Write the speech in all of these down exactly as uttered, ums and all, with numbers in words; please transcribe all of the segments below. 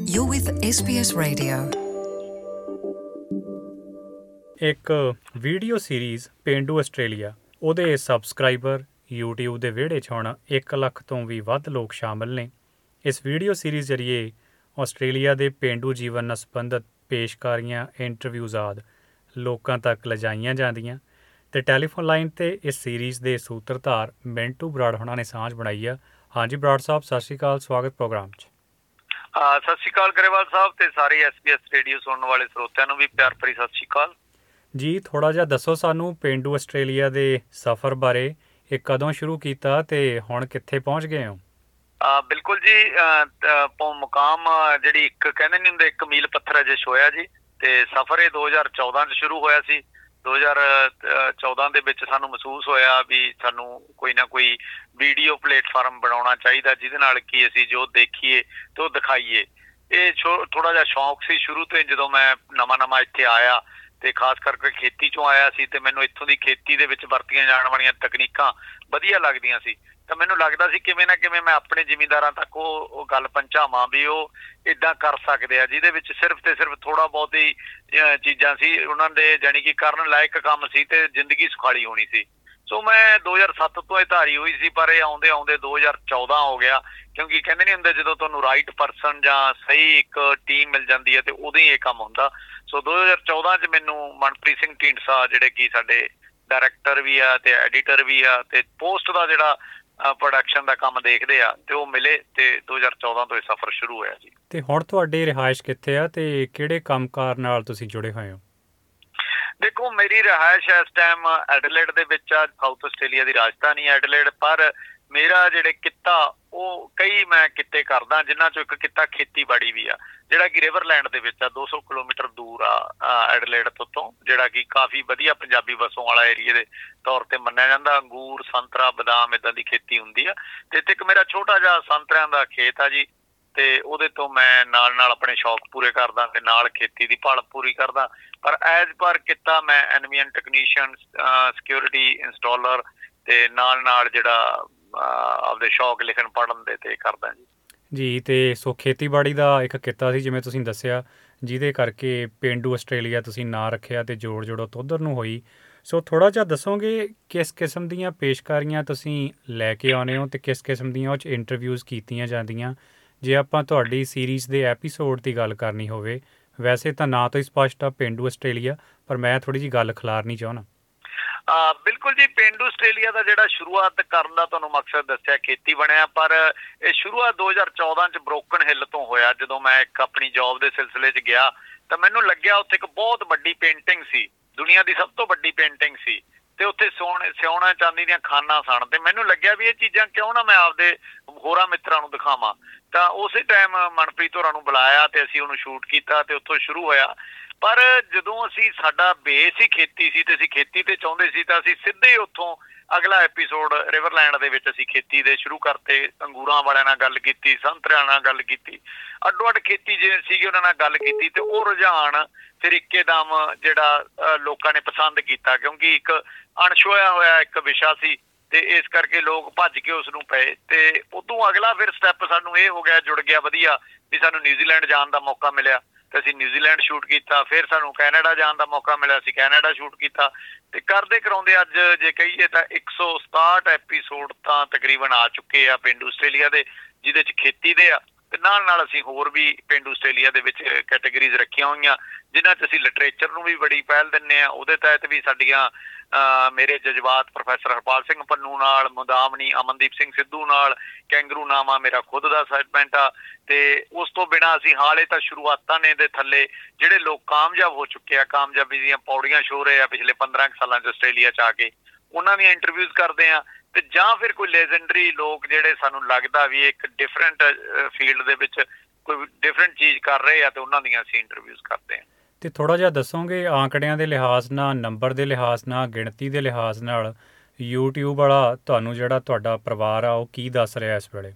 You're with S B S Radio. ਇੱਕ video series ਪੇਂਡੂ Australia, ਉਹਦੇ ਸਬਸਕ੍ਰਾਈਬਰ YouTube ਦੇ ਵਿਹੜੇ 'ਚ ਹੁਣ ਇੱਕ ਲੱਖ ਤੋਂ ਵੀ ਵੱਧ ਲੋਕ ਸ਼ਾਮਲ ਨੇ। ਇਸ ਵੀਡੀਓ ਸੀਰੀਜ਼ ਜ਼ਰੀਏ ਆਸਟ੍ਰੇਲੀਆ ਦੇ ਪੇਂਡੂ ਜੀਵਨ ਨਾਲ ਸੰਬੰਧਿਤ ਪੇਸ਼ਕਾਰੀਆਂ, ਇੰਟਰਵਿਊਜ਼ ਆਦਿ ਲੋਕਾਂ ਤੱਕ ਲਿਜਾਈਆਂ ਜਾਂਦੀਆਂ ਅਤੇ ਟੈਲੀਫੋਨ ਲਾਈਨ 'ਤੇ ਇਸ ਸੀਰੀਜ਼ ਦੇ ਸੂਤਰਧਾਰ ਮਿੰਟੂ ਬਰਾੜ ਹੋਣਾ ਨੇ ਸਾਂਝ ਬਣਾਈ ਆ। ਹਾਂਜੀ ਬਰਾੜ ਸਾਹਿਬ, ਸਤਿ ਸ਼੍ਰੀ ਅਕਾਲ, ਸਵਾਗਤ ਪ੍ਰੋਗਰਾਮ 'ਚ। ਸਤਿ ਸ਼੍ਰੀ ਅਕਾਲ ਗਰੇਵਾਲ ਸਾਹਿਬ ਤੇ ਸਾਰੇ ਐਸ ਬੀ ਐਸ ਰੇਡੀਓ ਸੁਣਨ ਵਾਲੇ ਸਰੋਤਿਆਂ ਨੂੰ ਵੀ ਪਿਆਰ ਭਰੀ ਸਤਿ ਸ਼੍ਰੀ ਅਕਾਲ ਜੀ। ਥੋੜ੍ਹਾ ਜਿਹਾ ਦੱਸੋ ਸਾਨੂੰ ਪੇਂਡੂ ਆਸਟ੍ਰੇਲੀਆ ਦੇ ਸਫ਼ਰ ਬਾਰੇ। ਇਹ ਕਦੋਂ ਸ਼ੁਰੂ ਕੀਤਾ ਤੇ ਹੁਣ ਕਿੱਥੇ ਪਹੁੰਚ ਗਏ ਹੋ? ਬਿਲਕੁਲ ਜੀ, ਮੁਕਾਮ ਜਿਹੜੀ ਇੱਕ ਕਹਿੰਦੇ ਨਹੀਂ ਹੁੰਦੇ ਇੱਕ ਮੀਲ ਪੱਥਰ ਅਜਿਸ਼ ਹੋਇਆ ਜੀ। ਤੇ ਸਫ਼ਰ ਇਹ ਦੋ ਹਜ਼ਾਰ ਚੌਦਾਂ 'ਚ ਸ਼ੁਰੂ ਹੋਇਆ ਸੀ। ਦੋ ਹਜ਼ਾਰ ਚੌਦਾਂ ਦੇ ਵਿੱਚ ਸਾਨੂੰ ਮਹਿਸੂਸ ਹੋਇਆ ਵੀ ਸਾਨੂੰ ਕੋਈ ਨਾ ਕੋਈ ਵੀਡੀਓ ਪਲੇਟਫਾਰਮ ਬਣਾਉਣਾ ਚਾਹੀਦਾ ਜਿਹਦੇ ਨਾਲ ਕਿ ਅਸੀਂ ਜੋ ਦੇਖੀਏ ਤੇ ਉਹ ਦਿਖਾਈਏ। ਇਹ ਥੋੜ੍ਹਾ ਜਿਹਾ ਸ਼ੌਂਕ ਸੀ ਸ਼ੁਰੂ ਤੋਂ। ਜਦੋਂ ਮੈਂ ਨਵਾਂ ਨਵਾਂ ਇੱਥੇ ਆਇਆ ਤੇ ਖਾਸ ਕਰਕੇ ਖੇਤੀ 'ਚੋਂ ਆਇਆ ਸੀ ਤੇ ਮੈਨੂੰ ਇੱਥੋਂ ਦੀ ਖੇਤੀ ਦੇ ਵਿੱਚ ਵਰਤੀਆਂ ਜਾਣ ਵਾਲੀਆਂ ਤਕਨੀਕਾਂ ਵਧੀਆ ਲੱਗਦੀਆਂ ਸੀ, ਤਾਂ ਮੈਨੂੰ ਲੱਗਦਾ ਸੀ ਕਿਵੇਂ ਨਾ ਕਿਵੇਂ ਮੈਂ ਆਪਣੇ ਜ਼ਿਮੀਂਦਾਰਾਂ ਤੱਕ ਉਹ ਉਹ ਗੱਲ ਪਹੁੰਚਾਵਾਂ ਵੀ ਉਹ ਇੱਦਾਂ ਕਰ ਸਕਦੇ ਆ, ਜਿਹਦੇ ਵਿੱਚ ਸਿਰਫ ਤੇ ਸਿਰਫ ਥੋੜ੍ਹਾ ਬਹੁਤ ਹੀ ਚੀਜ਼ਾਂ ਸੀ ਉਹਨਾਂ ਦੇ, ਜਾਣੀ ਕਿ ਕਰਨ ਲਾਇਕ ਕੰਮ ਸੀ ਤੇ ਜ਼ਿੰਦਗੀ ਸੁਖਾਲੀ ਹੋਣੀ ਸੀ। ਸੋ ਮੈਂ ਦੋ ਹਜ਼ਾਰ ਸੱਤ ਤੋਂ ਇਹ ਧਾਰੀ ਹੋਈ ਸੀ, ਪਰ ਇਹ ਆਉਂਦੇ ਆਉਂਦੇ ਦੋ ਹਜ਼ਾਰ ਚੌਦਾਂ ਹੋ ਗਿਆ, ਕਿਉਂਕਿ ਕਹਿੰਦੇ ਨਹੀਂ ਹੁੰਦੇ ਜਦੋਂ ਤੁਹਾਨੂੰ ਰਾਈਟ ਪਰਸਨ ਜਾਂ ਸਹੀ ਇੱਕ ਟੀਮ ਮਿਲ ਜਾਂਦੀ ਹੈ ਤੇ ਉਦੋਂ ਹੀ ਇਹ ਕੰਮ ਹੁੰਦਾ। ਸੋ ਦੋ ਹਜ਼ਾਰ ਚੌਦਾਂ 'ਚ ਮੈਨੂੰ ਮਨਪ੍ਰੀਤ ਸਿੰਘ ਢੀਂਡਸਾ, ਜਿਹੜੇ ਕਿ ਸਾਡੇ ਡਾਇਰੈਕਟਰ ਵੀ ਆ ਤੇ ਐਡੀਟਰ ਵੀ ਆ ਤੇ ਪੋਸਟ ਦਾ ਜਿਹੜਾ ਪ੍ਰੋਡਕਸ਼ਨ ਦਾ ਕੰਮ ਦੇਖਦੇ ਆ, ਤੇ ਉਹ ਮਿਲੇ ਤੇ ਦੋ ਹਜ਼ਾਰ ਚੌਦਾਂ ਤੋਂ ਇਹ ਸਫ਼ਰ ਸ਼ੁਰੂ ਹੋਇਆ ਜੀ। ਤੇ ਹੁਣ ਤੁਹਾਡੀ ਰਿਹਾਇਸ਼ ਕਿੱਥੇ ਆ ਤੇ ਕਿਹੜੇ ਕੰਮਕਾਰ ਨਾਲ ਤੁਸੀਂ ਜੁੜੇ ਹੋਏ ਹੋ? ਦੇਖੋ, ਮੇਰੀ ਰਿਹਾਇਸ਼ ਇਸ ਟਾਈਮ ਐਡੀਲੇਡ ਦੇ ਵਿੱਚ ਆ। ਸਾਊਥ ਆਸਟ੍ਰੇਲੀਆ ਦੀ ਰਾਜਧਾਨੀ ਐਡੀਲੇਡ, ਪਰ ਮੇਰਾ ਜਿਹੜੇ ਕਿੱਤਾ ਉਹ ਕਈ ਮੈਂ ਕਿੱਤੇ ਕਰਦਾ, ਜਿਨ੍ਹਾਂ ਚੋਂ ਇੱਕ ਕਿੱਤਾ ਖੇਤੀਬਾੜੀ ਵੀ ਆ, ਜਿਹੜਾ ਕਿ ਰਿਵਰਲੈਂਡ ਦੇ ਵਿੱਚ ਆ, ਦੋ ਸੌ ਕਿਲੋਮੀਟਰ ਦੂਰ ਆ ਐਡੀਲੇਡ ਤੋਂ, ਜਿਹੜਾ ਕਿ ਕਾਫੀ ਵਧੀਆ ਪੰਜਾਬੀ ਵਸੋਂ ਵਾਲਾ ਏਰੀਏ ਦੇ ਤੌਰ ਤੇ ਮੰਨਿਆ ਜਾਂਦਾ। ਅੰਗੂਰ, ਸੰਤਰਾ, ਬਦਾਮ ਏਦਾਂ ਦੀ ਖੇਤੀ ਹੁੰਦੀ ਆ। ਤੇ ਇੱਥੇ ਇੱਕ ਮੇਰਾ ਛੋਟਾ ਜਿਹਾ ਸੰਤਰਿਆਂ ਦਾ ਖੇਤ ਆ ਜੀ, ਤੇ ਉਹਦੇ ਤੋਂ ਮੈਂ ਨਾਲ ਨਾਲ ਆਪਣੇ ਸ਼ੌਕ ਪੂਰੇ ਕਰਦਾ ਤੇ ਨਾਲ ਖੇਤੀ ਦੀ ਭਾਲ ਪੂਰੀ ਕਰਦਾ। ਪਰ ਐਜ਼ ਪਰ ਕਿੱਤਾ ਮੈਂ ਐਨਵੀਐਨ ਟੈਕਨੀਸ਼ੀਅਨ, ਸਿਕਿਉਰਿਟੀ ਇੰਸਟਾਲਰ ਤੇ ਨਾਲ ਨਾਲ ਜਿਹੜਾ ਆਪਦੇ ਸ਼ੌਕ ਲਿਖਣ ਪੜ੍ਹਨ ਦੇ ਤੇ ਕਰਦਾ ਜੀ। ਜੀ, ਤੇ ਸੋ ਖੇਤੀਬਾੜੀ ਦਾ ਇੱਕ ਕਿੱਤਾ ਸੀ ਜਿਵੇਂ ਤੁਸੀਂ ਦੱਸਿਆ, ਜਿਹਦੇ ਕਰਕੇ ਪੇਂਡੂ ਆਸਟ੍ਰੇਲੀਆ ਤੁਸੀਂ ਨਾਂ ਰੱਖਿਆ ਤੇ ਜੋੜ ਜੋੜੋ ਤੋਂ ਉੱਧਰ ਨੂੰ ਹੋਈ। ਸੋ ਥੋੜ੍ਹਾ ਜਿਹਾ ਦੱਸੋਗੇ ਕਿਸ ਕਿਸਮ ਦੀਆਂ ਪੇਸ਼ਕਾਰੀਆਂ ਤੁਸੀਂ ਲੈ ਕੇ ਆਉਂਦੇ ਹੋ ਤੇ ਕਿਸ ਕਿਸਮ ਦੀਆਂ ਉਹ 'ਚ ਇੰਟਰਵਿਊਜ਼ ਕੀਤੀਆਂ ਜਾਂਦੀਆਂ? ਜੇ ਆਪਾਂ ਤੁਹਾਡੀ ਸੀਰੀਜ਼ ਦੇ ਐਪੀਸੋਡ ਦੀ ਗੱਲ ਕਰਨੀ ਹੋਵੇ, ਵੈਸੇ ਤਾਂ ਨਾਂ ਤੋਂ ਹੀ ਸਪਸ਼ਟ ਆ ਪੇਂਡੂ ਆਸਟ੍ਰੇਲੀਆ, ਪਰ ਮੈਂ ਥੋੜ੍ਹੀ ਜਿਹੀ ਗੱਲ ਖਿਲਾਰਨੀ ਚਾਹੁੰਦਾ। ਬਿਲਕੁਲ ਜੀ, ਪੇਂਡੂ ਆਸਟ੍ਰੇਲੀਆ ਦਾ ਜਿਹੜਾ ਸ਼ੁਰੂਆਤ ਕਰਨ ਦਾ ਤੁਹਾਨੂੰ ਮਕਸਦ ਦੱਸਿਆ ਖੇਤੀ ਬਣਿਆ, ਪਰ ਇਹ ਸ਼ੁਰੂਆਤ ਦੋ ਹਜ਼ਾਰ ਚੌਦਾਂ 'ਚ ਬਰੋਕਨ ਹਿੱਲ ਤੋਂ ਹੋਇਆ। ਜਦੋਂ ਮੈਂ ਇੱਕ ਆਪਣੀ ਜੌਬ ਦੇ ਸਿਲਸਿਲੇ 'ਚ ਗਿਆ ਤਾਂ ਮੈਨੂੰ ਲੱਗਿਆ ਉੱਥੇ ਇੱਕ ਬਹੁਤ ਵੱਡੀ ਪੇਂਟਿੰਗ ਸੀ, ਦੁਨੀਆ ਦੀ ਸਭ ਤੋਂ ਵੱਡੀ ਪੇਂਟਿੰਗ ਸੀ, ਤੇ ਉੱਥੇ ਸੋਨੇ ਸਿਉਣਾ ਚਾਂਦੀ ਦੀਆਂ ਖਾਨਾਂ ਸਨ। ਤੇ ਮੈਨੂੰ ਲੱਗਿਆ ਵੀ ਇਹ ਚੀਜ਼ਾਂ ਕਿਉਂ ਨਾ ਮੈਂ ਆਪਦੇ ਹੋਰਾਂ ਮਿੱਤਰਾਂ ਨੂੰ ਦਿਖਾਵਾਂ। ਤਾਂ ਉਸੇ ਟਾਈਮ ਮਨਪ੍ਰੀਤ ਹੋਰਾਂ ਨੂੰ ਬੁਲਾਇਆ ਤੇ ਅਸੀਂ ਉਹਨੂੰ ਸ਼ੂਟ ਕੀਤਾ ਤੇ ਉੱਥੋਂ ਸ਼ੁਰੂ ਹੋਇਆ। ਪਰ ਜਦੋਂ ਅਸੀਂ, ਸਾਡਾ ਬੇਸ ਹੀ ਖੇਤੀ ਸੀ ਤੇ ਅਸੀਂ ਖੇਤੀ ਤੇ ਚਾਹੁੰਦੇ ਸੀ, ਤਾਂ ਅਸੀਂ ਸਿੱਧੇ ਉੱਥੋਂ ਅਗਲਾ ਐਪੀਸੋਡ ਰਿਵਰਲੈਂਡ ਦੇ ਵਿੱਚ ਅਸੀਂ ਖੇਤੀ ਦੇ ਸ਼ੁਰੂ ਕਰਤੇ। ਅੰਗੂਰਾਂ ਵਾਲਿਆਂ ਨਾਲ ਗੱਲ ਕੀਤੀ, ਸੰਤਰਿਆਂ ਨਾਲ ਗੱਲ ਕੀਤੀ, ਅੱਡੋ ਅੱਡ ਖੇਤੀ ਜਿਵੇਂ ਸੀਗੀ ਉਹਨਾਂ ਨਾਲ ਗੱਲ ਕੀਤੀ। ਤੇ ਉਹ ਰੁਝਾਨ ਫਿਰ ਇੱਕਦਮ ਜਿਹੜਾ ਲੋਕਾਂ ਨੇ ਪਸੰਦ ਕੀਤਾ, ਕਿਉਂਕਿ ਇੱਕ ਅਣਛੋਇਆ ਹੋਇਆ ਇੱਕ ਵਿਸ਼ਾ ਸੀ ਤੇ ਇਸ ਕਰਕੇ ਲੋਕ ਭੱਜ ਕੇ ਉਸ ਨੂੰ ਪਏ। ਤੇ ਉਦੋਂ ਅਗਲਾ ਫਿਰ ਸਟੈਪ ਸਾਨੂੰ ਇਹ ਹੋ ਗਿਆ, ਜੁੜ ਗਿਆ ਵਧੀਆ, ਵੀ ਸਾਨੂੰ ਨਿਊਜ਼ੀਲੈਂਡ ਜਾਣ ਦਾ ਮੌਕਾ ਮਿਲਿਆ ਤੇ ਅਸੀਂ ਨਿਊਜ਼ੀਲੈਂਡ ਸ਼ੂਟ ਕੀਤਾ। ਫਿਰ ਸਾਨੂੰ ਕੈਨੇਡਾ ਜਾਣ ਦਾ ਮੌਕਾ ਮਿਲਿਆ, ਅਸੀਂ ਕੈਨੇਡਾ ਸ਼ੂਟ ਕੀਤਾ। ਤੇ ਕਰਦੇ ਕਰਾਉਂਦੇ ਅੱਜ ਜੇ ਕਹੀਏ ਤਾਂ ਇੱਕ ਸੌ ਸਤਾਹਠ ਐਪੀਸੋਡ ਤਾਂ ਤਕਰੀਬਨ ਆ ਚੁੱਕੇ ਆ ਪੇਂਡੂ ਆਸਟ੍ਰੇਲੀਆ ਦੇ, ਜਿਹਦੇ 'ਚ ਖੇਤੀ ਦੇ ਆ ਤੇ ਨਾਲ ਨਾਲ ਅਸੀਂ ਹੋਰ ਵੀ ਪੇਂਡੂ ਆਸਟ੍ਰੇਲੀਆ ਦੇ ਵਿੱਚ ਕੈਟੇਗਰੀਜ਼ ਰੱਖੀਆਂ ਹੋਈਆਂ, ਜਿਨ੍ਹਾਂ 'ਚ ਅਸੀਂ ਲਿਟਰੇਚਰ ਨੂੰ ਵੀ ਬੜੀ ਪਹਿਲ ਦਿੰਦੇ ਹਾਂ। ਉਹਦੇ ਤਹਿਤ ਵੀ ਸਾਡੀਆਂ ਮੇਰੇ ਜਜ਼ਬਾਤ ਪ੍ਰੋਫੈਸਰ ਹਰਪਾਲ ਸਿੰਘ ਪੰਨੂ ਨਾਲ, ਮੁਦਾਮਣੀ ਅਮਨਦੀਪ ਸਿੰਘ ਸਿੱਧੂ ਨਾਲ, ਕੈਂਗਰੂ ਨਾਮਾ ਮੇਰਾ ਖੁਦ ਦਾ ਸੈਗਮੈਂਟ ਆ। ਤੇ ਉਸ ਤੋਂ ਬਿਨਾਂ ਅਸੀਂ ਹਾਲੇ ਤਾਂ ਸ਼ੁਰੂਆਤਾਂ ਨੇ ਦੇ ਥੱਲੇ ਜਿਹੜੇ ਲੋਕ ਕਾਮਯਾਬ ਹੋ ਚੁੱਕੇ ਆ, ਕਾਮਯਾਬੀ ਦੀਆਂ ਪੌੜੀਆਂ ਛੋਹ ਰਹੇ ਆ ਪਿਛਲੇ ਪੰਦਰਾਂ ਕੁ ਸਾਲਾਂ 'ਚ ਆਸਟ੍ਰੇਲੀਆ 'ਚ ਆ ਕੇ, ਉਹਨਾਂ ਦੀਆਂ ਇੰਟਰਵਿਊਜ਼ ਕਰਦੇ ਆ। ਤੇ ਜਾਂ ਫਿਰ ਕੋਈ ਲੈਜੈਂਡਰੀ ਲੋਕ ਜਿਹੜੇ ਸਾਨੂੰ ਲੱਗਦਾ ਵੀ ਇੱਕ ਡਿਫਰੈਂਟ ਫੀਲਡ ਦੇ ਵਿੱਚ ਕੋਈ ਡਿਫਰੈਂਟ ਚੀਜ਼ ਕਰ ਰਹੇ ਆ ਤੇ ਉਹਨਾਂ ਦੀਆਂ ਅਸੀਂ ਇੰਟਰਵਿਊਜ਼ ਕਰਦੇ ਹਾਂ। ਤੇ ਥੋੜ੍ਹਾ ਜਿਹਾ ਦੱਸੋਗੇ ਆਂਕੜਿਆਂ ਦੇ ਲਿਹਾਜ਼ ਨਾਲ, ਨੰਬਰ ਦੇ ਲਿਹਾਜ਼ ਨਾਲ, ਗਿਣਤੀ ਦੇ ਲਿਹਾਜ਼ ਨਾਲ YouTube ਵਾਲਾ ਤੁਹਾਨੂੰ ਜਿਹੜਾ ਤੁਹਾਡਾ ਪਰਿਵਾਰ ਆ ਉਹ ਕੀ ਦੱਸ ਰਿਹਾ ਇਸ ਵੇਲੇ?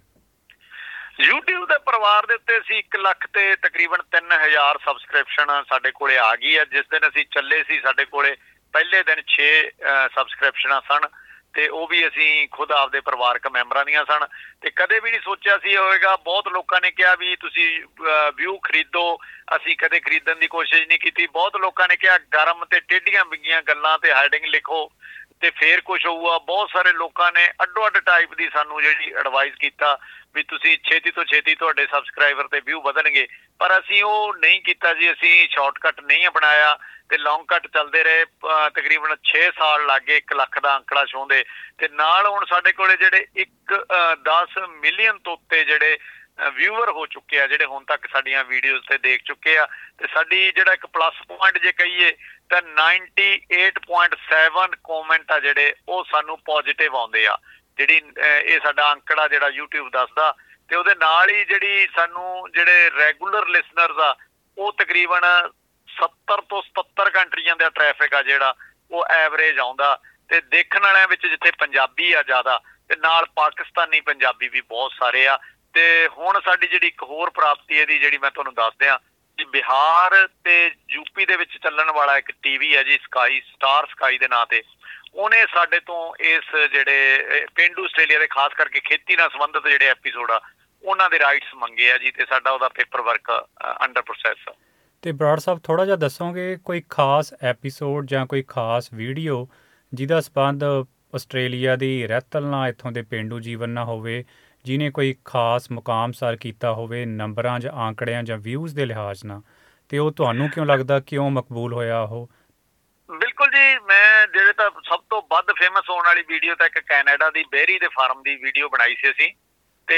YouTube ਦੇ ਪਰਿਵਾਰ ਦੇ ਉੱਤੇ ਅਸੀਂ ਇੱਕ ਲੱਖ ਤੇ ਤਕਰੀਬਨ ਤਿੰਨ ਹਜ਼ਾਰ ਸਬਸਕ੍ਰਿਪਸ਼ਨ ਸਾਡੇ ਕੋਲੇ ਆ ਗਈ ਆ। ਜਿਸ ਦਿਨ ਅਸੀਂ ਚੱਲੇ ਸੀ ਸਾਡੇ ਕੋਲੇ ਪਹਿਲੇ ਦਿਨ ਛੇ ਸਬਸਕ੍ਰਿਪਸ਼ਨਾਂ ਸਨ ਤੇ ਉਹ ਵੀ ਅਸੀਂ ਖੁਦ ਆਪਦੇ ਪਰਿਵਾਰਕ ਮੈਂਬਰਾਂ ਦੀਆਂ ਸਨ ਤੇ ਕਦੇ ਵੀ ਨਹੀਂ ਸੋਚਿਆ ਸੀ ਹੋਵੇਗਾ। ਬਹੁਤ ਲੋਕਾਂ ਨੇ ਕਿਹਾ ਵੀ ਤੁਸੀਂ ਵਿਊ ਖਰੀਦੋ, ਅਸੀਂ ਕਦੇ ਖਰੀਦਣ ਦੀ ਕੋਸ਼ਿਸ਼ ਨਹੀਂ ਕੀਤੀ। ਬਹੁਤ ਲੋਕਾਂ ਨੇ ਕਿਹਾ ਗਰਮ ਤੇ ਟੇਢੀਆਂ ਵਿੰਗੀਆਂ ਗੱਲਾਂ ਤੇ ਹੈਡਿੰਗ ਲਿਖੋ ਤੇ ਫੇਰ ਕੁਛ ਹੋਊਗਾ। ਬਹੁਤ ਸਾਰੇ ਲੋਕਾਂ ਨੇ ਅੱਡੋ ਅੱਡ ਟਾਈਪ ਦੀ ਸਾਨੂੰ ਜਿਹੜੀ ਐਡਵਾਈਸ ਕੀਤਾ ਵੀ ਤੁਸੀਂ ਛੇਤੀ ਤੋਂ ਛੇਤੀ ਤੁਹਾਡੇ ਸਬਸਕ੍ਰਾਈਬਰ ਤੇ ਵਿਊ ਵਧਣਗੇ, ਪਰ ਅਸੀਂ ਉਹ ਨਹੀਂ ਕੀਤਾ ਜੀ। ਅਸੀਂ ਸ਼ਾਰਟਕਟ ਨਹੀਂ ਅਪਣਾਇਆ ਤੇ ਲੌਂਗ ਕੱਟ ਚੱਲਦੇ ਰਹੇ। ਤਕਰੀਬਨ ਛੇ ਸਾਲ ਲੱਗ ਗਏ ਇੱਕ ਲੱਖ ਦਾ ਅੰਕੜਾ ਛੂਹਦੇ ਤੇ ਨਾਲ ਹੁਣ ਸਾਡੇ ਕੋਲੇ ਜਿਹੜੇ ਇੱਕ ਦਸ ਮਿਲੀਅਨ ਤੋਂ ਉੱਤੇ ਜਿਹੜੇ ਵਿਊਅਰ ਹੋ ਚੁੱਕੇ ਆ, ਜਿਹੜੇ ਹੁਣ ਤੱਕ ਸਾਡੀਆਂ ਵੀਡੀਓਜ਼ ਤੇ ਦੇਖ ਚੁੱਕੇ ਆ। ਤੇ ਸਾਡੀ ਜਿਹੜਾ ਇੱਕ ਪਲੱਸ ਪੁਆਇੰਟ ਜੇ ਕਹੀਏ ਤਾਂ ninety eight point seven comment ਆ ਜਿਹੜੇ ਉਹ ਸਾਨੂੰ ਪੋਜ਼ਿਟਿਵ ਆਉਂਦੇ ਆ। ਜਿਹੜੀ ਇਹ ਸਾਡਾ ਅੰਕੜਾ ਜਿਹੜਾ YouTube ਦੱਸਦਾ ਤੇ ਉਹਦੇ ਨਾਲ ਹੀ ਜਿਹੜੀ ਸਾਨੂੰ ਜਿਹੜੇ ਰੈਗੂਲਰ ਲਿਸਨਰਸ ਆ ਉਹ ਤਕਰੀਬਨ ਸੱਤਰ ਤੋਂ ਸਤੱਤਰ ਕੰਟਰੀਆਂ ਦਾ ਟ੍ਰੈਫਿਕ ਆ ਜਿਹੜਾ ਉਹ ਐਵਰੇਜ ਆਉਂਦਾ ਤੇ ਦੇਖਣ ਵਾਲਿਆਂ ਵਿੱਚ ਜਿੱਥੇ ਪੰਜਾਬੀ ਆ ਜ਼ਿਆਦਾ ਤੇ ਨਾਲ ਪਾਕਿਸਤਾਨੀ ਪੰਜਾਬੀ ਵੀ ਬਹੁਤ ਸਾਰੇ ਆ। ਤੇ ਹੁਣ ਸਾਡੀ ਜਿਹੜੀ ਇੱਕ ਹੋਰ ਪ੍ਰਾਪਤੀ ਇਹਦੀ ਜਿਹੜੀ ਮੈਂ ਤੁਹਾਨੂੰ ਦੱਸ ਦਿਆਂ ਕਿ ਬਿਹਾਰ ਤੇ ਯੂਪੀ ਦੇ ਵਿੱਚ ਚੱਲਣ ਵਾਲਾ ਇੱਕ ਟੀਵੀ ਹੈ ਜੀ ਸਕਾਈ ਸਟਾਰ ਸਕਾਈ ਦੇ ਨਾਂ ਤੇ, ਉਹਨੇ ਸਾਡੇ ਤੋਂ ਇਸ ਜਿਹੜੇ ਪੇਂਡੂ ਆਸਟ੍ਰੇਲੀਆ ਦੇ ਖਾਸ ਕਰਕੇ ਖੇਤੀ ਨਾਲ ਸੰਬੰਧਿਤ ਜਿਹੜੇ ਐਪੀਸੋਡ ਆ ਉਹਨਾਂ ਦੇ ਰਾਈਟਸ ਮੰਗੇ ਆ ਜੀ ਤੇ ਸਾਡਾ ਉਹਦਾ ਪੇਪਰ ਵਰਕ ਅੰਡਰ ਪ੍ਰੋਸੈਸ ਆ। ਤੇ ਬਰਾੜ ਸਾਹਿਬ ਥੋੜ੍ਹਾ ਜਿਹਾ ਦੱਸੋਗੇ ਕੋਈ ਖਾਸ ਐਪੀਸੋਡ ਜਾਂ ਕੋਈ ਖਾਸ ਵੀਡੀਓ ਜਿਹਦਾ ਸੰਬੰਧ ਆਸਟ੍ਰੇਲੀਆ ਦੀ ਰਹਿਤਲ ਨਾਲ ਇੱਥੋਂ ਦੇ ਪੇਂਡੂ ਜੀਵਨ ਨਾਲ ਹੋਵੇ, ਜਿਹਨੇ ਕੋਈ ਖਾਸ ਮੁਕਾਮ ਸਰ ਕੀਤਾ ਹੋਵੇ ਨੰਬਰਾਂ ਜਾਂ ਆਂਕੜਿਆਂ ਜਾਂ ਵਿਊਜ਼ ਦੇ ਲਿਹਾਜ਼ ਨਾਲ, ਤੇ ਉਹ ਤੁਹਾਨੂੰ ਕਿਉਂ ਲੱਗਦਾ ਕਿਉਂ ਮਕਬੂਲ ਹੋਇਆ ਉਹ? ਬਿਲਕੁਲ ਜੀ, ਮੈਂ ਜਿਹੜੇ ਤਾਂ ਸਭ ਤੋਂ ਵੱਧ ਫੇਮਸ ਹੋਣ ਵਾਲੀ ਵੀਡੀਓ ਤਾਂ ਇੱਕ ਕੈਨੇਡਾ ਦੀ ਬੇਰੀ ਦੇ ਫਾਰਮ ਦੀ ਵੀਡੀਓ ਬਣਾਈ ਸੀ ਅਸੀਂ ਤੇ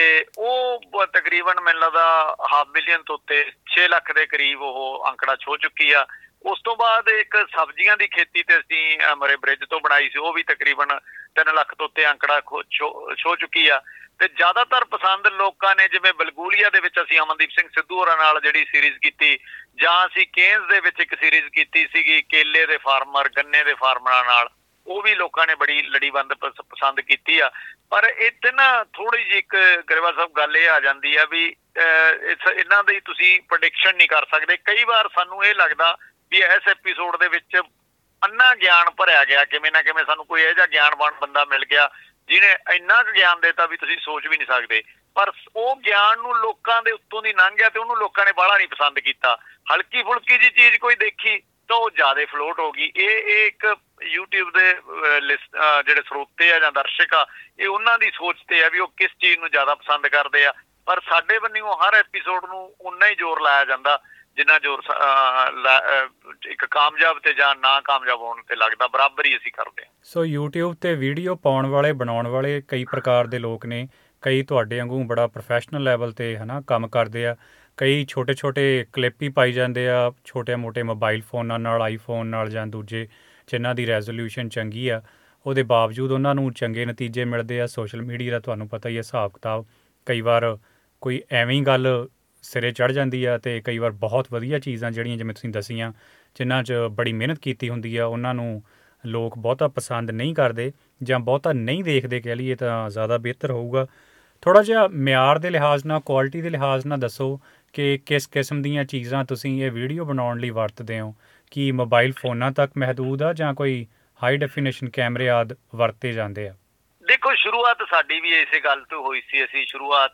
ਉਹ ਤਕਰੀਬਨ ਮੈਨੂੰ ਲੱਗਦਾ ਹਾਫ ਮਿਲੀਅਨ ਤੋਂ ਉੱਤੇ ਛੇ ਲੱਖ ਦੇ ਕਰੀਬ ਉਹ ਅੰਕੜਾ ਛੋਹ ਚੁੱਕੀ ਆ। ਉਸ ਤੋਂ ਬਾਅਦ ਇੱਕ ਸਬਜ਼ੀਆਂ ਦੀ ਖੇਤੀ ਤੇ ਅਸੀਂ ਮਰੇ ਬ੍ਰਿਜ ਤੋਂ ਬਣਾਈ ਸੀ, ਉਹ ਵੀ ਤਕਰੀਬਨ ਤਿੰਨ ਲੱਖ ਤੋਂ ਉੱਤੇ ਅੰਕੜਾ ਛੋਹ ਚੁੱਕੀ ਆ। ਤੇ ਜ਼ਿਆਦਾਤਰ ਪਸੰਦ ਲੋਕਾਂ ਨੇ ਜਿਵੇਂ ਬਲਗੂਲੀਆ ਦੇ ਵਿੱਚ ਅਸੀਂ ਅਮਨਦੀਪ ਸਿੰਘ ਸਿੱਧੂ ਹੋਰਾਂ ਨਾਲ ਜਿਹੜੀ ਸੀਰੀਜ਼ ਕੀਤੀ, ਜਾਂ ਅਸੀਂ ਕੇਨਜ਼ ਦੇ ਵਿੱਚ ਇੱਕ ਸੀਰੀਜ਼ ਕੀਤੀ ਸੀਗੀ ਕੇਲੇ ਦੇ ਫਾਰਮਰ ਗੰਨੇ ਦੇ ਫਾਰਮਰਾਂ ਨਾਲ, ਉਹ ਵੀ ਲੋਕਾਂ ਨੇ ਬੜੀ ਲੜੀਬੰਦ ਪਸੰਦ ਕੀਤੀ ਆ। ਪਰ ਇੱਥੇ ਨਾ ਥੋੜੀ ਜਿਹੀ ਇੱਕ ਗਰੇਵਾਲ ਸਾਹਿਬ ਗੱਲ ਇਹ ਆ ਜਾਂਦੀ ਆ ਵੀ ਇਹਨਾਂ ਦੀ ਤੁਸੀਂ ਪ੍ਰੈਡਿਕਸ਼ਨ ਨਹੀਂ ਕਰ ਸਕਦੇ। ਕਈ ਵਾਰ ਸਾਨੂੰ ਇਹ ਲੱਗਦਾ ਵੀ ਇਸ ਐਪੀਸੋਡ ਦੇ ਵਿੱਚ ਅੰਨਾ ਗਿਆਨ ਭਰਿਆ ਗਿਆ, ਕਿਵੇਂ ਨਾ ਕਿਵੇਂ ਸਾਨੂੰ ਕੋਈ ਇਹੋ ਜਿਹਾ ਗਿਆਨਵਾਨ ਬੰਦਾ ਮਿਲ ਗਿਆ ਜਿਹਨੇ ਇੰਨਾ ਕੁ ਗਿਆਨ ਦੇਤਾ ਵੀ ਤੁਸੀਂ ਸੋਚ ਵੀ ਨਹੀਂ ਸਕਦੇ, ਪਰ ਉਹ ਗਿਆਨ ਨੂੰ ਲੋਕਾਂ ਦੇ ਉੱਤੋਂ ਦੀ ਲੰਘ ਗਿਆ ਤੇ ਉਹਨੂੰ ਲੋਕਾਂ ਨੇ ਬਾਹਲਾ ਨਹੀਂ ਪਸੰਦ ਕੀਤਾ। ਹਲਕੀ ਫੁਲਕੀ ਜੀ ਚੀਜ਼ ਕੋਈ ਦੇਖੀ ਤਾਂ ਉਹ ਜ਼ਿਆਦਾ ਫਲੋਟ ਹੋ ਗਈ। ਇਹ ਇਹ ਇੱਕ YouTube ਦੇ ਲਿਸਟ ਜਿਹੜੇ ਸਰੋਤੇ ਆ ਜਾਂ ਦਰਸ਼ਕ ਆ, ਇਹ ਉਹਨਾਂ ਦੀ ਸੋਚ ਤੇ ਆ ਵੀ ਉਹ ਕਿਸ ਚੀਜ਼ ਨੂੰ ਜ਼ਿਆਦਾ ਪਸੰਦ ਕਰਦੇ ਆ। ਪਰ ਸਾਡੇ ਬੰਨਿਓ ਹਰ ਐਪੀਸੋਡ ਨੂੰ ਉਨਾ ਹੀ ਜ਼ੋਰ ਲਾਇਆ ਜਾਂਦਾ ਜਿੰਨਾ ਜ਼ੋਰ ਇੱਕ ਕਾਮਯਾਬ ਤੇ ਜਾਂ ਨਾ ਕਾਮਯਾਬ ਹੋਣ ਤੇ ਲੱਗਦਾ, ਬਰਾਬਰ ਹੀ ਅਸੀਂ ਕਰਦੇ ਹਾਂ। ਸੋ YouTube ਤੇ ਵੀਡੀਓ ਪਾਉਣ ਵਾਲੇ ਬਣਾਉਣ ਵਾਲੇ ਕਈ ਪ੍ਰਕਾਰ ਦੇ ਲੋਕ ਨੇ, ਕਈ ਤੁਹਾਡੇ ਵਾਂਗੂ ਬੜਾ ਪ੍ਰੋਫੈਸ਼ਨਲ ਲੈਵਲ ਤੇ ਹੈ ਨਾ ਕੰਮ ਕਰਦੇ ਆ, ਕਈ ਛੋਟੇ ਛੋਟੇ ਕਲਿੱਪ ਹੀ ਪਾਈ ਜਾਂਦੇ ਆ ਛੋਟੇ ਮੋਟੇ ਮੋਬਾਈਲ ਫੋਨਾਂ ਨਾਲ, ਆਈਫੋਨ ਨਾਲ ਜਾਂ ਦੂਜੇ ਜਿਨ੍ਹਾਂ ਦੀ ਰੈਜ਼ੋਲਿਊਸ਼ਨ ਚੰਗੀ ਆ, ਉਹਦੇ ਬਾਵਜੂਦ ਉਹਨਾਂ ਨੂੰ ਚੰਗੇ ਨਤੀਜੇ ਮਿਲਦੇ ਆ। ਸੋਸ਼ਲ ਮੀਡੀਆ ਦਾ ਤੁਹਾਨੂੰ ਪਤਾ ਹੀ ਹੈ ਹਿਸਾਬ ਕਿਤਾਬ, ਕਈ ਵਾਰ ਕੋਈ ਐਵੇਂ ਹੀ ਗੱਲ ਸਿਰੇ ਚੜ੍ਹ ਜਾਂਦੀ ਆ ਅਤੇ ਕਈ ਵਾਰ ਬਹੁਤ ਵਧੀਆ ਚੀਜ਼ਾਂ ਜਿਹੜੀਆਂ ਜਿਵੇਂ ਤੁਸੀਂ ਦੱਸੀਆਂ ਜਿਨ੍ਹਾਂ 'ਚ ਬੜੀ ਮਿਹਨਤ ਕੀਤੀ ਹੁੰਦੀ ਆ ਉਹਨਾਂ ਨੂੰ ਲੋਕ ਬਹੁਤਾ ਪਸੰਦ ਨਹੀਂ ਕਰਦੇ ਜਾਂ ਬਹੁਤਾ ਨਹੀਂ ਦੇਖਦੇ ਕਹਿ ਲਈਏ ਤਾਂ ਜ਼ਿਆਦਾ ਬਿਹਤਰ ਹੋਊਗਾ। ਥੋੜ੍ਹਾ ਜਿਹਾ ਮਿਆਰ ਦੇ ਲਿਹਾਜ਼ ਨਾਲ, ਕੁਆਲਿਟੀ ਦੇ ਲਿਹਾਜ਼ ਨਾਲ ਦੱਸੋ ਕਿ ਕਿਸ ਕਿਸਮ ਦੀਆਂ ਚੀਜ਼ਾਂ ਤੁਸੀਂ ਇਹ ਵੀਡੀਓ ਬਣਾਉਣ ਲਈ ਵਰਤਦੇ ਹੋ? ਕੀ ਮੋਬਾਈਲ ਫੋਨਾਂ ਤੱਕ ਮਹਿਦੂਦ ਆ ਜਾਂ ਕੋਈ ਹਾਈ ਡੈਫੀਨੇਸ਼ਨ ਕੈਮਰੇ ਆਦਿ ਵਰਤੇ ਜਾਂਦੇ ਆ? ਦੇਖੋ, ਸ਼ੁਰੂਆਤ ਸਾਡੀ ਵੀ ਇਸੇ ਗੱਲ ਤੋਂ ਹੋਈ ਸੀ। ਅਸੀਂ ਸ਼ੁਰੂਆਤ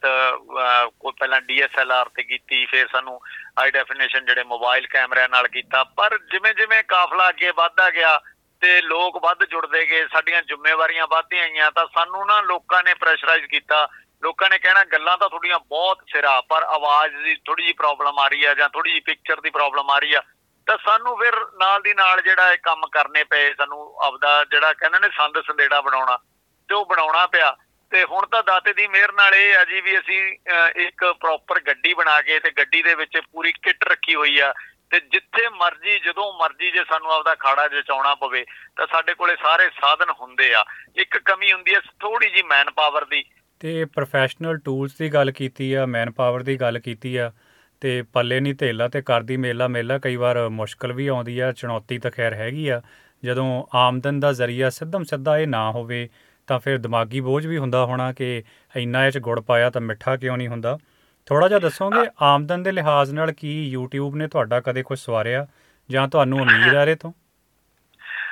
ਕੋਈ ਪਹਿਲਾਂ ਡੀ ਐਸ ਐਲ ਆਰ ਤੇ ਕੀਤੀ, ਫਿਰ ਸਾਨੂੰ ਹਾਈ ਡੈਫੀਨੇਸ਼ਨ ਜਿਹੜੇ ਮੋਬਾਈਲ ਕੈਮਰਿਆਂ ਨਾਲ ਕੀਤਾ। ਪਰ ਜਿਵੇਂ ਜਿਵੇਂ ਕਾਫਲਾ ਅੱਗੇ ਵੱਧਦਾ ਗਿਆ ਤੇ ਲੋਕ ਵੱਧ ਜੁੜਦੇ ਗਏ, ਸਾਡੀਆਂ ਜ਼ਿੰਮੇਵਾਰੀਆਂ ਵੱਧਦੀਆਂ ਗਈਆਂ, ਤਾਂ ਸਾਨੂੰ ਨਾ ਲੋਕਾਂ ਨੇ ਪ੍ਰੈਸ਼ਰਾਈਜ਼ ਕੀਤਾ। ਲੋਕਾਂ ਨੇ ਕਹਿਣਾ ਗੱਲਾਂ ਤਾਂ ਤੁਹਾਡੀਆਂ ਬਹੁਤ ਸਿਰਾ, ਪਰ ਆਵਾਜ਼ ਦੀ ਥੋੜ੍ਹੀ ਜਿਹੀ ਪ੍ਰੋਬਲਮ ਆ ਰਹੀ ਆ ਜਾਂ ਥੋੜ੍ਹੀ ਜਿਹੀ ਪਿਕਚਰ ਦੀ ਪ੍ਰੋਬਲਮ ਆ ਰਹੀ ਆ। ਤਾਂ ਸਾਨੂੰ ਫਿਰ ਨਾਲ ਦੀ ਨਾਲ ਜਿਹੜਾ ਇਹ ਕੰਮ ਕਰਨੇ ਪਏ, ਸਾਨੂੰ ਆਪਦਾ ਜਿਹੜਾ ਕਹਿੰਦੇ ਨੇ ਸੰਦ ਸੰਦੇੜਾ ਬਣਾਉਣਾ ਤੇ ਉਹ ਬਣਾਉਣਾ ਪਿਆ। ਤੇ ਹੁਣ ਤਾਂ ਦਾਤੇ ਦੀ ਮਿਹਰ ਨਾਲ ਇਹ ਆ ਜੀ ਵੀ ਅਸੀਂ ਇੱਕ ਪ੍ਰੋਪਰ ਗੱਡੀ ਬਣਾ ਕੇ ਤੇ ਗੱਡੀ ਦੇ ਵਿੱਚ ਪੂਰੀ ਕਿੱਟ ਰੱਖੀ ਹੋਈ ਆ ਤੇ ਜਿੱਥੇ ਮਰਜ਼ੀ ਜਦੋਂ ਮਰਜ਼ੀ ਜੇ ਸਾਨੂੰ ਆਪਦਾ ਖਾੜਾ ਜਚਾਉਣਾ ਪਵੇ ਤਾਂ ਸਾਡੇ ਕੋਲੇ ਸਾਰੇ ਸਾਧਨ ਹੁੰਦੇ ਆ। ਇੱਕ ਕਮੀ ਹੁੰਦੀ ਹੈ ਥੋੜ੍ਹੀ ਜਿਹੀ ਮੈਨ ਪਾਵਰ ਦੀ। ਤੇ ਪ੍ਰੋਫੈਸ਼ਨਲ ਟੂਲਸ ਦੀ ਗੱਲ ਕੀਤੀ ਆ, ਮੈਨ ਪਾਵਰ ਦੀ ਗੱਲ ਕੀਤੀ ਆ, ਤੇ ਪੱਲੇ ਨਹੀਂ ਧੇਲਾ ਤੇ ਕਰਦੀ ਮੇਲਾ ਮੇਲਾ। ਕਈ ਵਾਰ ਮੁਸ਼ਕਲ ਵੀ ਆਉਂਦੀ ਆ, ਚੁਣੌਤੀ ਤਾਂ ਖੈਰ ਹੈਗੀ ਆ। ਜਦੋਂ ਆਮਦਨ ਦਾ ਜ਼ਰੀਆ ਸਿੱਧਮ ਸਿੱਧਾ ਇਹ ਨਾ ਹੋਵੇ ਤਾਂ ਫਿਰ ਦਿਮਾਗੀ ਬੋਝ ਵੀ ਹੁੰਦਾ ਹੋਣਾ ਕਿ ਇੰਨਾ ਇਹ 'ਚ ਗੁੜ ਪਾਇਆ ਤਾਂ ਮਿੱਠਾ ਕਿਉਂ ਨਹੀਂ ਹੁੰਦਾ। ਥੋੜ੍ਹਾ ਜਿਹਾ ਦੱਸੋਗੇ ਆਮਦਨ ਦੇ ਲਿਹਾਜ਼ ਨਾਲ ਕੀ YouTube ਨੇ ਤੁਹਾਡਾ ਕਦੇ ਕੁਛ ਸਵਾਰਿਆ ਜਾਂ ਤੁਹਾਨੂੰ ਉਮੀਦ ਆ ਇਹਦੇ ਤੋਂ?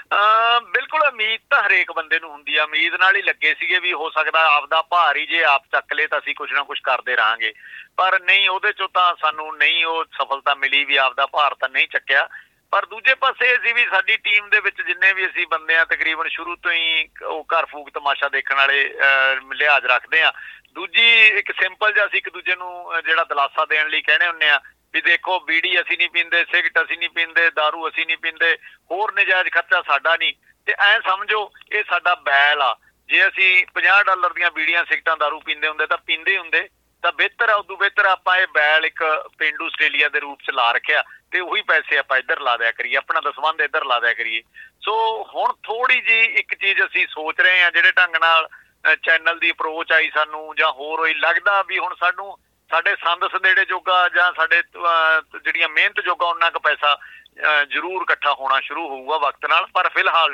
ਬਿਲਕੁਲ ਉਮੀਦ ਤਾਂ ਹਰੇਕ ਬੰਦੇ ਨੂੰ ਹੁੰਦੀ ਆ, ਉਮੀਦ ਨਾਲ ਹੀ ਲੱਗੇ ਸੀਗੇ ਵੀ ਹੋ ਸਕਦਾ ਆਪਦਾ ਭਾਰ ਹੀ ਜੇ ਆਪ ਚੱਕ ਲਏ ਤਾਂ ਅਸੀਂ ਕੁਛ ਨਾ ਕੁਛ ਕਰਦੇ ਰਹਾਂਗੇ, ਪਰ ਨਹੀਂ, ਉਹਦੇ ਚੋਂ ਤਾਂ ਸਾਨੂੰ ਨਹੀਂ ਉਹ ਸਫਲਤਾ ਮਿਲੀ ਵੀ ਆਪਦਾ ਭਾਰ ਤਾਂ ਨਹੀਂ ਚੱਕਿਆ। ਪਰ ਦੂਜੇ ਪਾਸੇ ਇਹ ਸੀ ਵੀ ਸਾਡੀ ਟੀਮ ਦੇ ਵਿੱਚ ਜਿੰਨੇ ਵੀ ਅਸੀਂ ਬੰਦੇ ਆ ਤਕਰੀਬਨ ਸ਼ੁਰੂ ਤੋਂ ਹੀ ਉਹ ਘਰ ਫੂਕ ਤਮਾਸ਼ਾ ਦੇਖਣ ਵਾਲੇ ਲਿਹਾਜ਼ ਰੱਖਦੇ ਆ। ਦੂਜੀ ਇੱਕ ਸਿੰਪਲ ਜਿਹਾ ਅਸੀਂ ਇੱਕ ਦੂਜੇ ਨੂੰ ਜਿਹੜਾ ਦਿਲਾਸਾ ਦੇਣ ਲਈ ਕਹਿੰਦੇ ਹੁੰਦੇ ਆ ਵੀ ਦੇਖੋ ਬੀੜੀ ਅਸੀਂ ਨਹੀਂ ਪੀਂਦੇ, ਸਿਗਰਟ ਅਸੀਂ ਨਹੀਂ ਪੀਂਦੇ, ਦਾਰੂ ਅਸੀਂ ਨਹੀਂ ਪੀਂਦੇ, ਹੋਰ ਨਜਾਇਜ਼ ਖਰਚਾ ਸਾਡਾ ਨਹੀਂ, ਤੇ ਐਂ ਸਮਝੋ ਇਹ ਸਾਡਾ ਬੈਲ ਆ। ਜੇ ਅਸੀਂ ਪੰਜਾਹ ਡਾਲਰ ਦੀਆਂ ਬੀੜੀਆਂ ਸਿਗਰਟਾਂ ਦਾਰੂ ਪੀਂਦੇ ਹੁੰਦੇ ਤਾਂ ਪੀਂਦੇ ਹੁੰਦੇ ਤਾਂ ਬਿਹਤਰ ਆ, ਉਦੋਂ ਬਿਹਤਰ ਆਪਾਂ ਇਹ ਬੈਲ ਇੱਕ ਪੇਂਡੂ ਆਸਟ੍ਰੇਲੀਆ ਦੇ ਰੂਪ 'ਚ ਲਾ ਰੱਖਿਆ ਤੇ ਉਹੀ ਪੈਸੇ ਆਪਾਂ ਇੱਧਰ ਲਾ ਦਿਆ ਕਰੀਏ, ਆਪਣਾ ਦਸਵੰਧ ਇੱਧਰ ਲਾ ਦਿਆ ਕਰੀਏ। ਸੋ ਹੁਣ ਥੋੜ੍ਹੀ ਜਿਹੀ ਇੱਕ ਚੀਜ਼ ਅਸੀਂ ਸੋਚ ਰਹੇ ਹਾਂ, ਜਿਹੜੇ ਢੰਗ ਨਾਲ ਚੈਨਲ ਦੀ ਅਪਰੋਚ ਆਈ ਸਾਨੂੰ ਜਾਂ ਹੋਰ ਹੋਈ, ਲੱਗਦਾ ਵੀ ਹੁਣ ਸਾਨੂੰ ਸਾਡੇ ਸੰਦ ਸੰਦੇੜੇ ਜੋਗਾ ਜਾਂ ਸਾਡੇ ਜਿਹੜੀਆਂ ਮਿਹਨਤ ਜੋਗਾ ਉਹਨਾਂ ਕੁ ਪੈਸਾ ਜ਼ਰੂਰ ਇਕੱਠਾ ਹੋਣਾ ਸ਼ੁਰੂ ਹੋਊਗਾ ਵਕਤ ਨਾਲ, ਪਰ ਫਿਲਹਾਲ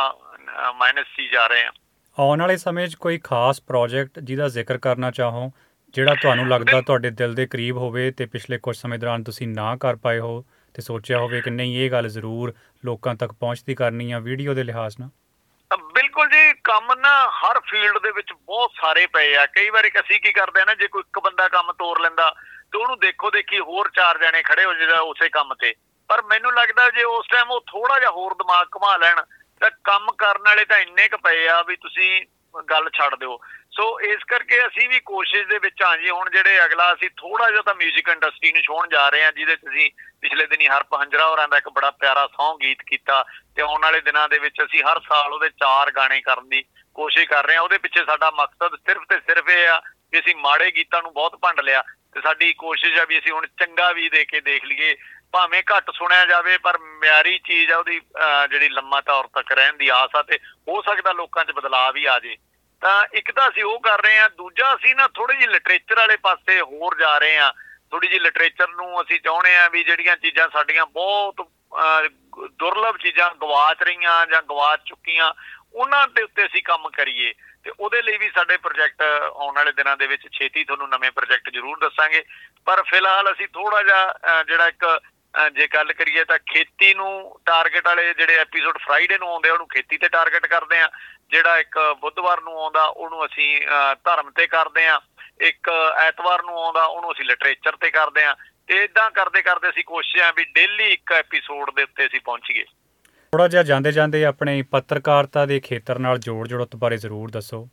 ਤਾਂ ਮਾਈਨਸ 'ਚ ਹੀ ਜਾ ਰਹੇ ਹਾਂ। ਆਉਣ ਵਾਲੇ ਸਮੇਂ 'ਚ ਕੋਈ ਖਾਸ ਪ੍ਰੋਜੈਕਟ ਜਿਹਦਾ ਜ਼ਿਕਰ ਕਰਨਾ ਚਾਹੋ, ਜਿਹੜਾ ਤੁਹਾਨੂੰ ਲੱਗਦਾ ਤੁਹਾਡੇ ਦਿਲ ਦੇ ਕਰੀਬ ਹੋਵੇ ਤੇ ਪਿਛਲੇ ਕੁਝ ਸਮੇਂ ਦੌਰਾਨ ਤੁਸੀਂ ਨਾ ਕਰ ਪਾਏ ਹੋ ਤੇ ਸੋਚਿਆ ਹੋਵੇ ਕਿ ਨਹੀਂ ਇਹ ਗੱਲ ਜ਼ਰੂਰ ਲੋਕਾਂ ਤੱਕ ਪਹੁੰਚਦੀ ਕਰਨੀ ਆ ਵੀਡੀਓ ਦੇ ਲਿਹਾਜ਼ ਨਾਲ? ਬਿਲਕੁਲ ਜੀ, ਕੰਮ ਨਾ ਹਰ ਫੀਲਡ ਦੇ ਵਿੱਚ ਬਹੁਤ ਸਾਰੇ ਪਏ ਆ। ਕਈ ਵਾਰੀ ਅਸੀਂ ਕੀ ਕਰਦੇ ਆ ਨਾ, ਜੇ ਕੋਈ ਇੱਕ ਬੰਦਾ ਕੰਮ ਤੋਰ ਲੈਂਦਾ ਤੇ ਉਹਨੂੰ ਦੇਖੋ ਦੇਖੀ ਹੋਰ ਚਾਰ ਜਣੇ ਖੜੇ ਹੋ ਜਾਏਗਾ ਉਸੇ ਕੰਮ ਤੇ, ਪਰ ਮੈਨੂੰ ਲੱਗਦਾ ਜੇ ਉਸ ਟਾਈਮ ਉਹ ਥੋੜਾ ਜਿਹਾ ਹੋਰ ਦਿਮਾਗ ਘੁਮਾ ਲੈਣ ਤਾਂ ਕੰਮ ਕਰਨ ਵਾਲੇ ਤਾਂ ਇੰਨੇ ਕੁ ਪਏ ਆ ਵੀ ਤੁਸੀਂ ਗੱਲ ਛੱਡ ਦਿਓ। ਸੋ ਇਸ ਕਰਕੇ ਅਸੀਂ ਵੀ ਕੋਸ਼ਿਸ਼ ਦੇ ਵਿੱਚ ਹਾਂ ਜੀ। ਹੁਣ ਜਿਹੜੇ ਅਗਲਾ ਅਸੀਂ ਥੋੜਾ ਜਿਹਾ ਤਾਂ ਮਿਊਜ਼ਿਕ ਇੰਡਸਟਰੀ ਨੂੰ ਛੋਹਣ ਜਾ ਰਹੇ ਹਾਂ, ਜਿਹਦੇ 'ਚ ਅਸੀਂ ਪਿਛਲੇ ਦਿਨੀ ਹਰਪ ਹੰਜਰਾ ਹੋਰਾਂ ਦਾ ਇੱਕ ਬੜਾ ਪਿਆਰਾ ਸੌਂਗ ਗੀਤ ਕੀਤਾ ਤੇ ਆਉਣ ਵਾਲੇ ਦਿਨਾਂ ਦੇ ਵਿੱਚ ਅਸੀਂ ਹਰ ਸਾਲ ਉਹਦੇ ਚਾਰ ਗਾਣੇ ਕਰਨ ਦੀ ਕੋਸ਼ਿਸ਼ ਕਰ ਰਹੇ ਹਾਂ। ਉਹਦੇ ਪਿੱਛੇ ਸਾਡਾ ਮਕਸਦ ਸਿਰਫ ਤੇ ਸਿਰਫ ਇਹ ਆ ਕਿ ਅਸੀਂ ਮਾੜੇ ਗੀਤਾਂ ਨੂੰ ਬਹੁਤ ਭੰਡ ਲਿਆ ਤੇ ਸਾਡੀ ਕੋਸ਼ਿਸ਼ ਆ ਵੀ ਅਸੀਂ ਹੁਣ ਚੰਗਾ ਵੀ ਦੇ ਕੇ ਦੇਖ ਲਈਏ, ਭਾਵੇਂ ਘੱਟ ਸੁਣਿਆ ਜਾਵੇ ਪਰ ਮਿਆਰੀ ਚੀਜ਼ ਆ ਉਹਦੀ ਜਿਹੜੀ ਲੰਮਾ ਤੌਰ ਤੱਕ ਰਹਿਣ ਦੀ ਆਸ ਆ ਤੇ ਹੋ ਸਕਦਾ ਲੋਕਾਂ 'ਚ ਬਦਲਾਅ ਵੀ ਆ ਜੇ। ਤਾਂ ਇੱਕ ਤਾਂ ਅਸੀਂ ਉਹ ਕਰ ਰਹੇ ਹਾਂ, ਦੂਜਾ ਅਸੀਂ ਨਾ ਥੋੜ੍ਹੀ ਜਿਹੀ ਲਿਟਰੇਚਰ ਵਾਲੇ ਪਾਸੇ ਹੋਰ ਜਾ ਰਹੇ ਹਾਂ। ਥੋੜ੍ਹੀ ਜਿਹੀ ਲਿਟਰੇਚਰ ਨੂੰ ਅਸੀਂ ਚਾਹੁੰਦੇ ਹਾਂ ਵੀ ਜਿਹੜੀਆਂ ਚੀਜ਼ਾਂ ਸਾਡੀਆਂ ਬਹੁਤ ਦੁਰਲਭ ਚੀਜ਼ਾਂ ਗਵਾਚ ਰਹੀਆਂ ਜਾਂ ਗਵਾਚ ਚੁੱਕੀਆਂ ਉਹਨਾਂ ਦੇ ਉੱਤੇ ਅਸੀਂ ਕੰਮ ਕਰੀਏ, ਤੇ ਉਹਦੇ ਲਈ ਵੀ ਸਾਡੇ ਪ੍ਰੋਜੈਕਟ ਆਉਣ ਵਾਲੇ ਦਿਨਾਂ ਦੇ ਵਿੱਚ ਛੇਤੀ ਤੁਹਾਨੂੰ ਨਵੇਂ ਪ੍ਰੋਜੈਕਟ ਜ਼ਰੂਰ ਦੱਸਾਂਗੇ। ਪਰ ਫਿਲਹਾਲ ਅਸੀਂ ਥੋੜ੍ਹਾ ਜਿਹਾ ਜਿਹੜਾ ਇੱਕ ਜੇ ਗੱਲ ਕਰੀਏ ਤਾਂ ਖੇਤੀ ਨੂੰ ਟਾਰਗੇਟ ਵਾਲੇ ਜਿਹੜੇ ਐਪੀਸੋਡ ਫਰਾਈਡੇ ਨੂੰ ਆਉਂਦੇ ਉਹਨੂੰ ਖੇਤੀ ਤੇ ਟਾਰਗੇਟ ਕਰਦੇ ਹਾਂ, ਜਿਹੜਾ ਇੱਕ ਬੁੱਧਵਾਰ ਨੂੰ ਆਉਂਦਾ ਉਹਨੂੰ ਅਸੀਂ ਧਰਮ ਤੇ ਕਰਦੇ ਹਾਂ, ਇੱਕ ਐਤਵਾਰ ਨੂੰ ਆਉਂਦਾ ਉਹਨੂੰ ਅਸੀਂ ਲਿਟਰੇਚਰ ਤੇ ਕਰਦੇ ਹਾਂ, ਤੇ ਇੱਦਾਂ ਕਰਦੇ ਕਰਦੇ ਅਸੀਂ ਕੋਸ਼ਿਸ਼ ਆ ਵੀ ਡੇਲੀ ਇੱਕ ਐਪੀਸੋਡ ਦੇ ਉੱਤੇ ਅਸੀਂ ਪਹੁੰਚੀਏ। ਥੋੜ੍ਹਾ ਜਿਹਾ ਜਾਂਦੇ ਜਾਂਦੇ ਆਪਣੇ ਪੱਤਰਕਾਰਤਾ ਦੇ ਖੇਤਰ ਨਾਲ ਜੋੜ ਜੜਤ ਬਾਰੇ ਜ਼ਰੂਰ ਦੱਸੋ।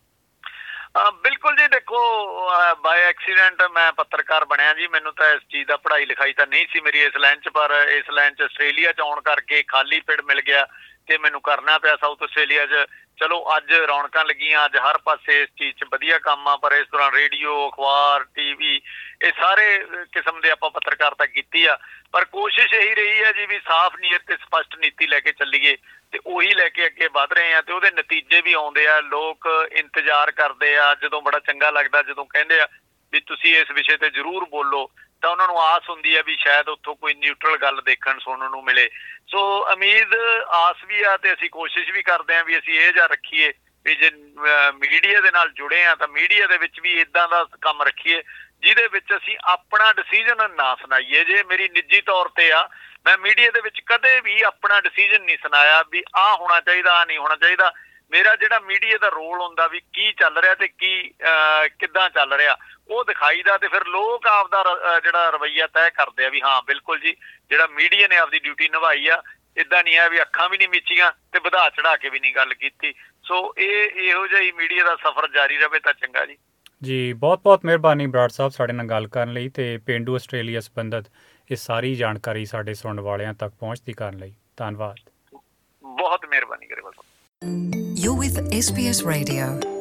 ਬਿਲਕੁਲ ਜੀ, ਦੇਖੋ ਬਾਏ ਐਕਸੀਡੈਂਟ ਮੈਂ ਪੱਤਰਕਾਰ ਬਣਿਆ ਜੀ। ਮੈਨੂੰ ਤਾਂ ਇਸ ਚੀਜ਼ ਦਾ ਪੜ੍ਹਾਈ ਲਿਖਾਈ ਤਾਂ ਨਹੀਂ ਸੀ ਮੇਰੀ ਇਸ ਲਾਈਨ 'ਚ, ਪਰ ਇਸ ਲਾਈਨ 'ਚ ਆਸਟ੍ਰੇਲੀਆ 'ਚ ਆਉਣ ਕਰਕੇ ਖਾਲੀ ਪਿੰਡ ਮਿਲ ਗਿਆ ਤੇ ਮੈਨੂੰ ਕਰਨਾ ਪਿਆ ਸਾਊਥ ਆਸਟ੍ਰੇਲੀਆ 'ਚ। ਚਲੋ ਅੱਜ ਰੌਣਕਾਂ ਲੱਗੀਆਂ, ਅੱਜ ਹਰ ਪਾਸੇ ਇਸ ਚੀਜ਼ 'ਚ ਵਧੀਆ ਕੰਮ ਆ, ਪਰ ਇਸ ਦੌਰਾਨ ਰੇਡੀਓ, ਅਖਬਾਰ, ਟੀ ਵੀ ਇਹ ਸਾਰੇ ਕਿਸਮ ਦੇ ਆਪਾਂ ਪੱਤਰਕਾਰਤਾ ਕੀਤੀ ਆ। ਪਰ ਕੋਸ਼ਿਸ਼ ਇਹੀ ਰਹੀ ਹੈ ਜੀ ਵੀ ਸਾਫ਼ ਨੀਅਤ ਤੇ ਸਪਸ਼ਟ ਨੀਤੀ ਲੈ ਕੇ ਚੱਲੀਏ ਤੇ ਉਹੀ ਲੈ ਕੇ ਅੱਗੇ ਵੱਧ ਰਹੇ ਆ ਤੇ ਉਹਦੇ ਨਤੀਜੇ ਵੀ ਆਉਂਦੇ ਆ। ਲੋਕ ਇੰਤਜ਼ਾਰ ਕਰਦੇ ਆ, ਜਦੋਂ ਬੜਾ ਚੰਗਾ ਲੱਗਦਾ ਜਦੋਂ ਕਹਿੰਦੇ ਆ ਵੀ ਤੁਸੀਂ ਇਸ ਵਿਸ਼ੇ ਤੇ ਜ਼ਰੂਰ ਬੋਲੋ, ਤਾਂ ਉਹਨਾਂ ਨੂੰ ਆਸ ਹੁੰਦੀ ਆ ਵੀ ਸ਼ਾਇਦ ਉੱਥੋਂ ਕੋਈ ਨਿਊਟਰਲ ਗੱਲ ਦੇਖਣ ਸੁਣਨ ਨੂੰ ਮਿਲੇ। ਸੋ ਉਮੀਦ ਆਸ ਵੀ ਆ ਤੇ ਅਸੀਂ ਕੋਸ਼ਿਸ਼ ਵੀ ਕਰਦੇ ਹਾਂ ਵੀ ਅਸੀਂ ਇਹ ਜਿਹਾ ਰੱਖੀਏ ਵੀ ਜੇ ਮੀਡੀਆ ਦੇ ਨਾਲ ਜੁੜੇ ਆ ਤਾਂ ਮੀਡੀਆ ਦੇ ਵਿੱਚ ਵੀ ਇੱਦਾਂ ਦਾ ਕੰਮ ਰੱਖੀਏ ਜਿਹਦੇ ਵਿੱਚ ਅਸੀਂ ਆਪਣਾ ਡਿਸੀਜ਼ਨ ਨਾ ਸੁਣਾਈਏ। ਜੇ ਮੇਰੀ ਨਿੱਜੀ ਤੌਰ ਤੇ ਆ, ਮੈਂ ਮੀਡੀਆ ਦੇ ਵਿੱਚ ਕਦੇ ਵੀ ਆਪਣਾ ਡਿਸੀਜ਼ਨ ਨਹੀਂ ਸੁਣਾਇਆ ਵੀ ਆਹ ਹੋਣਾ ਚਾਹੀਦਾ, ਆਹ ਨਹੀਂ ਹੋਣਾ ਚਾਹੀਦਾ। ਮੇਰਾ ਜਿਹੜਾ ਮੀਡੀਆ ਦਾ ਰੋਲ ਹੁੰਦਾ ਵੀ ਕੀ ਚੱਲ ਰਿਹਾ ਤੇ ਕੀ ਕਿੱਦਾਂ ਚੱਲ ਰਿਹਾ ਉਹ ਦਿਖਾਈ ਦਾ, ਤੇ ਫਿਰ ਲੋਕ ਆਪਦਾ ਜਿਹੜਾ ਰਵੱਈਆ ਤੈਅ ਕਰਦੇ ਆ ਵੀ ਹਾਂ ਬਿਲਕੁਲ ਜੀ ਜਿਹੜਾ ਮੀਡੀਆ ਨੇ ਆਪਦੀ ਡਿਊਟੀ ਨਿਭਾਈ ਆ। ਇੱਦਾਂ ਨਹੀਂ ਆ ਵੀ ਅੱਖਾਂ ਵੀ ਨਹੀਂ ਮੀਚੀਆਂ ਤੇ ਵਧਾ ਚੜਾ ਕੇ ਵੀ ਨਹੀਂ ਗੱਲ ਕੀਤੀ। ਸੋ ਇਹ ਇਹੋ ਜਿਹਾ ਹੀ ਮੀਡੀਆ ਦਾ ਸਫ਼ਰ ਜਾਰੀ ਰਹੇ ਤਾਂ ਚੰਗਾ ਜੀ। ਜੀ ਬਹੁਤ ਬਹੁਤ ਮਿਹਰਬਾਨੀ ਬਰਾੜ ਸਾਹਿਬ ਸਾਡੇ ਨਾਲ ਗੱਲ ਕਰਨ ਲਈ ਤੇ ਪੇਂਡੂ ਆਸਟ੍ਰੇਲੀਆ ਸੰਬੰਧਿਤ ਇਹ ਸਾਰੀ ਜਾਣਕਾਰੀ ਸਾਡੇ ਸੁਣਨ ਵਾਲਿਆਂ ਤੱਕ ਪਹੁੰਚਦੀ ਕਰਨ ਲਈ ਧੰਨਵਾਦ। ਬਹੁਤ ਮਿਹਰਬਾਨੀ ਗਰੇਵਾਲ ਸਾਹਿਬ। You're with S B S Radio.